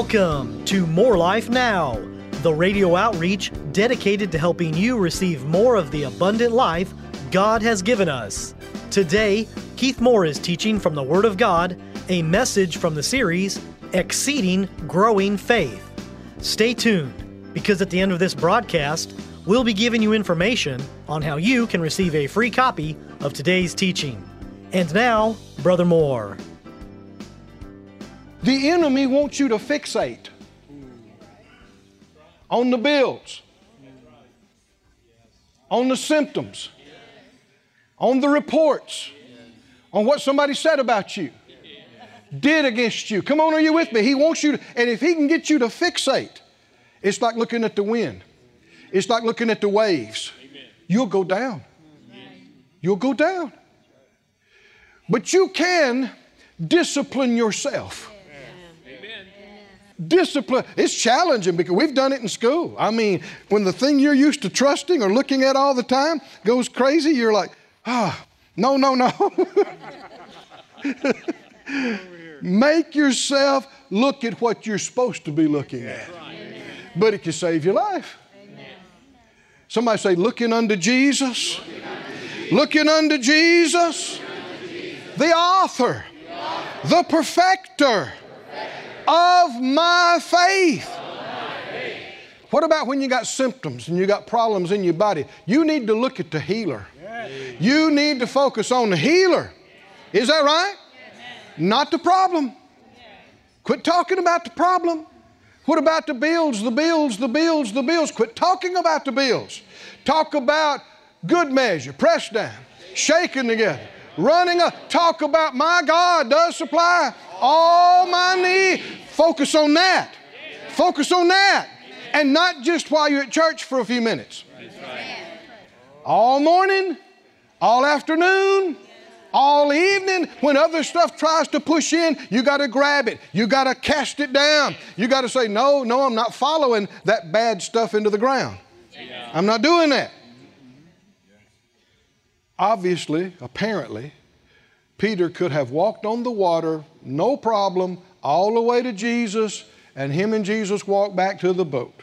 Welcome to More Life Now, the radio outreach dedicated to helping you receive more of the abundant life God has given us. Today, Keith Moore is teaching from the Word of God, a message from the series, Exceeding Growing Faith. Stay tuned, because at the end of this broadcast, we'll be giving you information on how you can receive a free copy of today's teaching. And now, Brother Moore. The enemy wants you to fixate on the bills, on the symptoms, on the reports, on what somebody said about you, did against you. Come on, are you with me? He wants you to, and if he can get you to fixate, it's like looking at the wind. It's like looking at the waves. You'll go down. You'll go down. But you can discipline yourself. Discipline, it's challenging because we've done it in school. I mean, when the thing you're used to trusting or looking at all the time goes crazy, you're like, no. Make yourself look at what you're supposed to be looking at. But it can save your life. Somebody say, looking unto Jesus. Looking unto Jesus, the author, the perfecter of my faith. What about when you got symptoms and you got problems in your body? You need to look at the healer. You need to focus on the healer. Is that right? Not the problem. Quit talking about the problem. What about the bills, the bills, the bills, the bills? Quit talking about the bills. Talk about good measure, pressed down, shaken together, running up. Talk about my God does supply all my need. Focus on that. Focus on that. And not just while you're at church for a few minutes. All morning, all afternoon, all evening, when other stuff tries to push in, you got to grab it. You got to cast it down. You got to say, no, I'm not following that bad stuff into the ground. I'm not doing that. Obviously, apparently, Peter could have walked on the water, no problem, all the way to Jesus, and him and Jesus walked back to the boat.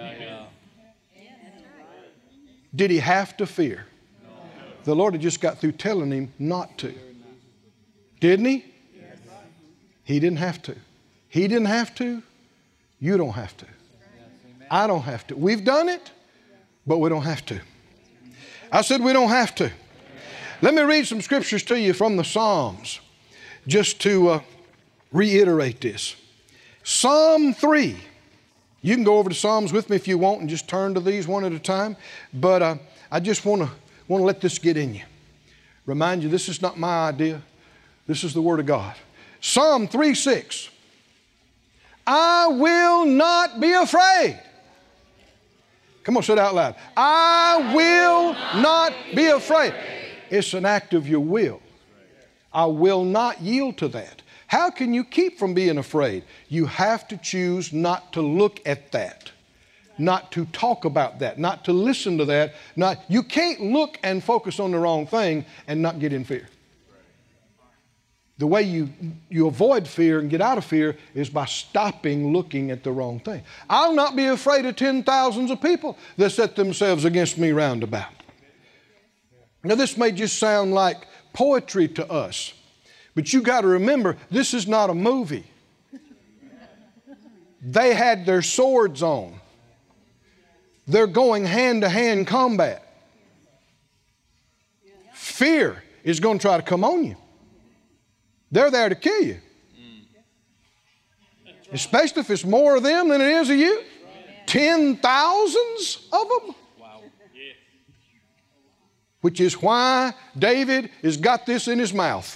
Did he have to fear? The Lord had just got through telling him not to. Didn't he? He didn't have to. He didn't have to. You don't have to. I don't have to. We've done it, but we don't have to. I said we don't have to. Let me read some scriptures to you from the Psalms just to reiterate this. Psalm 3. You can go over to Psalms with me if you want and just turn to these one at a time. But I just want to let this get in you. Remind you, this is not my idea. This is the Word of God. Psalm 3:6. I will not be afraid. Come on, say it out loud. I will not be afraid. It's an act of your will. I will not yield to that. How can you keep from being afraid? You have to choose not to look at that, not to talk about that, not to listen to that. You can't look and focus on the wrong thing and not get in fear. The way you avoid fear and get out of fear is by stopping looking at the wrong thing. I'll not be afraid of 10,000s of people that set themselves against me round about. Now, this may just sound like poetry to us, but you got to remember, this is not a movie. They had their swords on. They're going hand-to-hand combat. Fear is going to try to come on you. They're there to kill you. Especially if it's more of them than it is of you. 10,000s of them. Which is why David has got this in his mouth.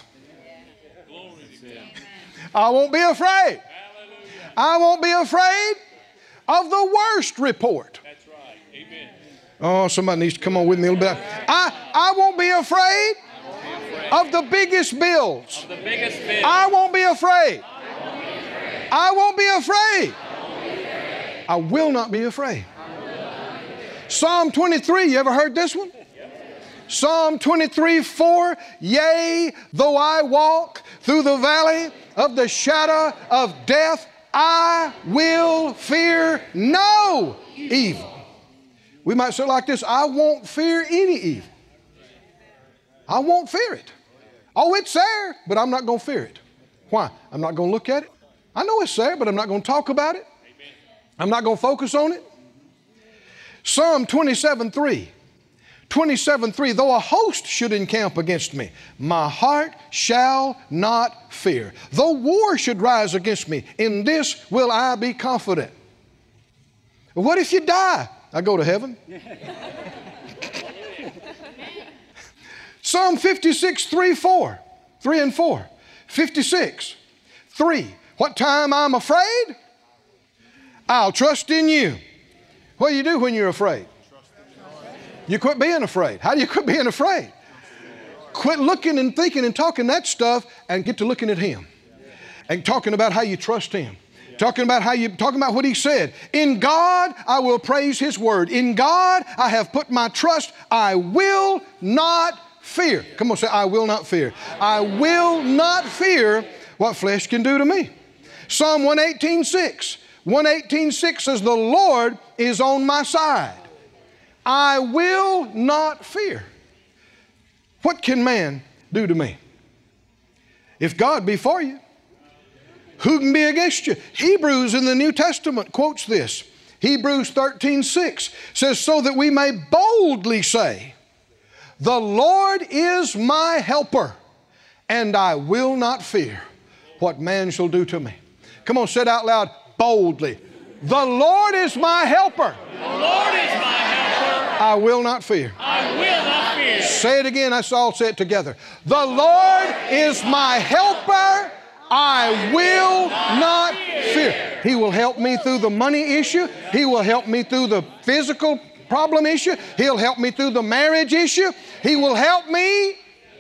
I won't be afraid. I won't be afraid of the worst report. That's right. Amen. Oh, somebody needs to come on with me a little bit. I won't be afraid of the biggest bills. I won't be afraid. I won't be afraid. I will not be afraid. Psalm 23, you ever heard this one? Psalm 23:4, yea, though I walk through the valley of the shadow of death, I will fear no evil. We might say it like this: I won't fear any evil. I won't fear it. Oh, it's there, but I'm not going to fear it. Why? I'm not going to look at it. I know it's there, but I'm not going to talk about it. I'm not going to focus on it. Psalm 27:3. 27:3, though a host should encamp against me, my heart shall not fear. Though war should rise against me, in this will I be confident. What if you die? I go to heaven. Psalm 56:3 and 4. 56:3. What time I'm afraid, I'll trust in you. What do you do when you're afraid? You quit being afraid. How do you quit being afraid? Quit looking and thinking and talking that stuff and get to looking at Him. And talking about how you trust Him. Talking about what He said. In God I will praise His word. In God I have put my trust. I will not fear. Come on, say, I will not fear. I will not fear what flesh can do to me. Psalm 118:6. 118:6 says, the Lord is on my side. I will not fear. What can man do to me? If God be for you, who can be against you? Hebrews in the New Testament quotes this. Hebrews 13:6 says, so that we may boldly say, the Lord is my helper, and I will not fear what man shall do to me. Come on, say it out loud, boldly. The Lord is my helper. The Lord is my helper. I will not fear. I will not fear. Say it again. Let's all say it together. The Lord is my helper. I will not fear. He will help me through the money issue. He will help me through the physical problem issue. He'll help me through the marriage issue. He will help me.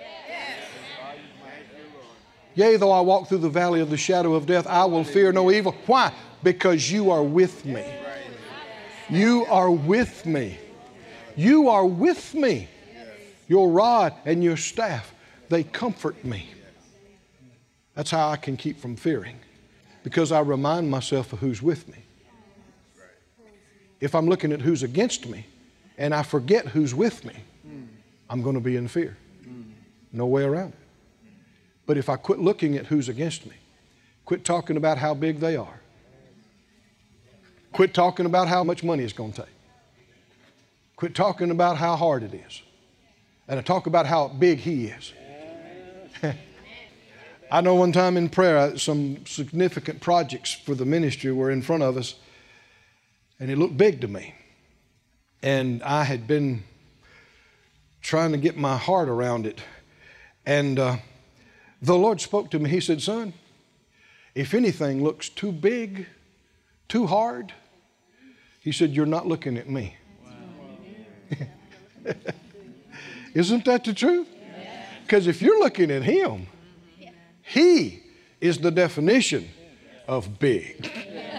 Yea, though I walk through the valley of the shadow of death, I will fear no evil. Why? Because you are with me. You are with me. You are with me. Your rod and your staff, they comfort me. That's how I can keep from fearing, because I remind myself of who's with me. If I'm looking at who's against me and I forget who's with me, I'm going to be in fear. No way around it. But if I quit looking at who's against me, quit talking about how big they are, quit talking about how much money it's going to take, quit talking about how hard it is, and I talk about how big He is. I know one time in prayer, some significant projects for the ministry were in front of us, and it looked big to me. And I had been trying to get my heart around it. And the Lord spoke to me. He said, son, if anything looks too big, too hard, He said, you're not looking at me. Wow. Isn't that the truth? Because if you're looking at Him, He is the definition of big.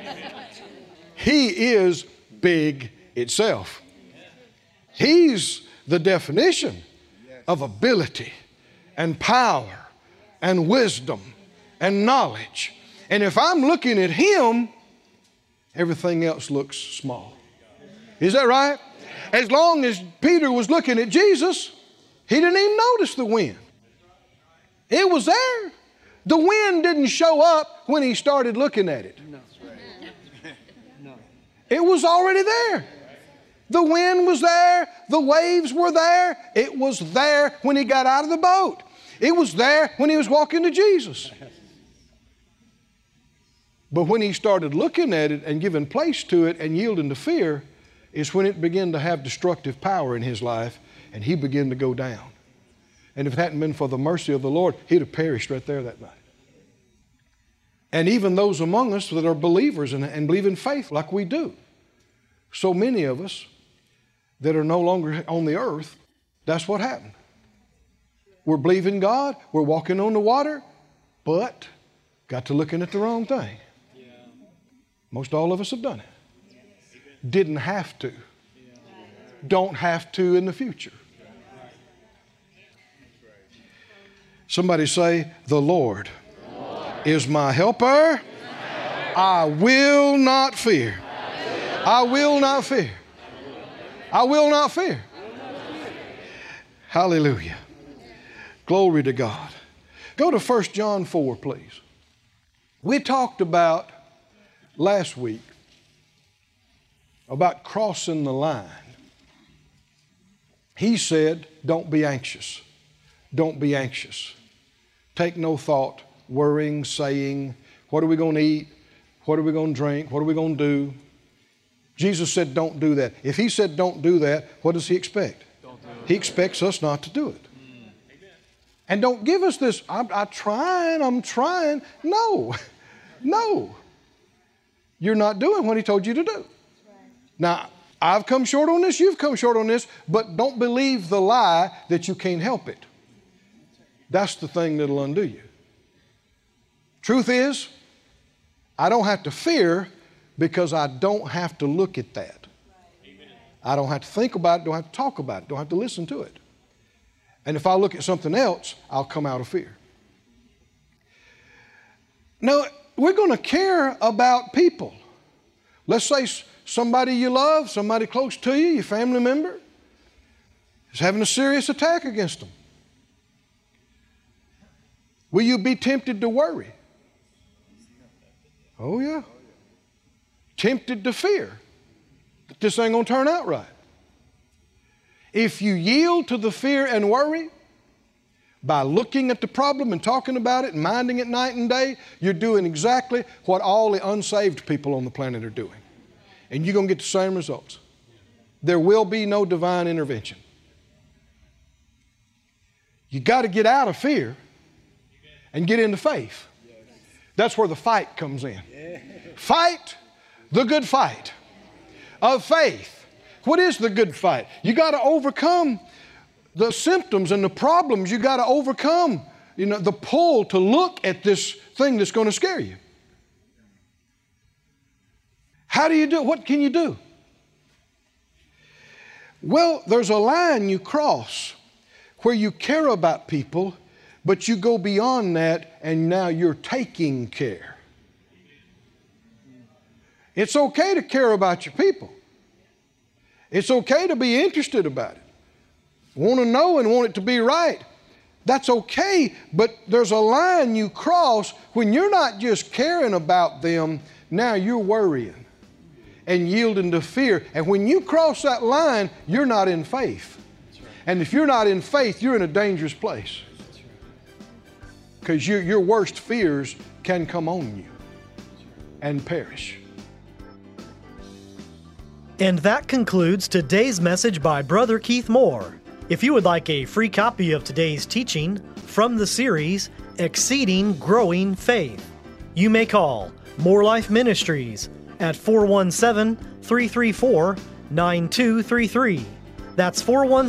He is big itself. He's the definition of ability and power and wisdom and knowledge. And if I'm looking at Him, everything else looks small. Is that right? As long as Peter was looking at Jesus, he didn't even notice the wind. It was there. The wind didn't show up when he started looking at it. It was already there. The wind was there. The waves were there. It was there when he got out of the boat. It was there when he was walking to Jesus. But when he started looking at it and giving place to it and yielding to fear, is when it began to have destructive power in his life, and he began to go down. And if it hadn't been for the mercy of the Lord, he'd have perished right there that night. And even those among us that are believers and believe in faith like we do, so many of us that are no longer on the earth, that's what happened. We're believing God, we're walking on the water, but got to looking at the wrong thing. Most all of us have done it. Didn't have to. Don't have to in the future. Somebody say, the Lord is my helper. I will not fear. I will not fear. I will not fear. Hallelujah. Glory to God. Go to 1 John 4, please. We talked about last week about crossing the line. He said, don't be anxious. Don't be anxious. Take no thought, worrying, saying, what are we going to eat? What are we going to drink? What are we going to do? Jesus said, don't do that. If he said, don't do that, what does he expect? He expects us not to do it. And don't give us this, I'm trying. No, no. You're not doing what he told you to do. Now, I've come short on this, you've come short on this, but don't believe the lie that you can't help it. That's the thing that'll undo you. Truth is, I don't have to fear because I don't have to look at that. I don't have to think about it, don't have to talk about it, don't have to listen to it. And if I look at something else, I'll come out of fear. Now, we're going to care about people. Let's say somebody you love, somebody close to you, your family member, is having a serious attack against them. Will you be tempted to worry? Oh, yeah. Tempted to fear that this ain't going to turn out right. If you yield to the fear and worry by looking at the problem and talking about it and minding it night and day, you're doing exactly what all the unsaved people on the planet are doing. And you're going to get the same results. There will be no divine intervention. You got to get out of fear and get into faith. That's where the fight comes in. Fight the good fight of faith. What is the good fight? You got to overcome the symptoms and the problems. You got to overcome, the pull to look at this thing that's going to scare you. How do you do it? What can you do? Well, there's a line you cross where you care about people, but you go beyond that and now you're taking care. It's okay to care about your people. It's okay to be interested about it. Want to know and want it to be right. That's okay, but there's a line you cross when you're not just caring about them, now you're worrying and yielding to fear. And when you cross that line, you're not in faith. And if you're not in faith, you're in a dangerous place. Because your worst fears can come on you and perish. And that concludes today's message by Brother Keith Moore. If you would like a free copy of today's teaching from the series, Exceeding Growing Faith, you may call More Life Ministries at 417-334-9233. That's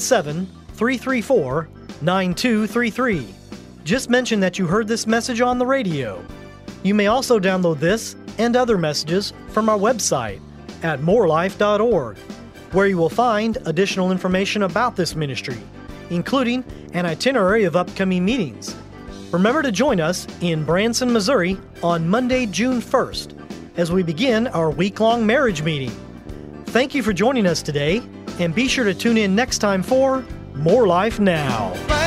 417-334-9233. Just mention that you heard this message on the radio. You may also download this and other messages from our website at morelife.org, where you will find additional information about this ministry, including an itinerary of upcoming meetings. Remember to join us in Branson, Missouri on Monday, June 1st, as we begin our week-long marriage meeting. Thank you for joining us today, and be sure to tune in next time for More Life Now.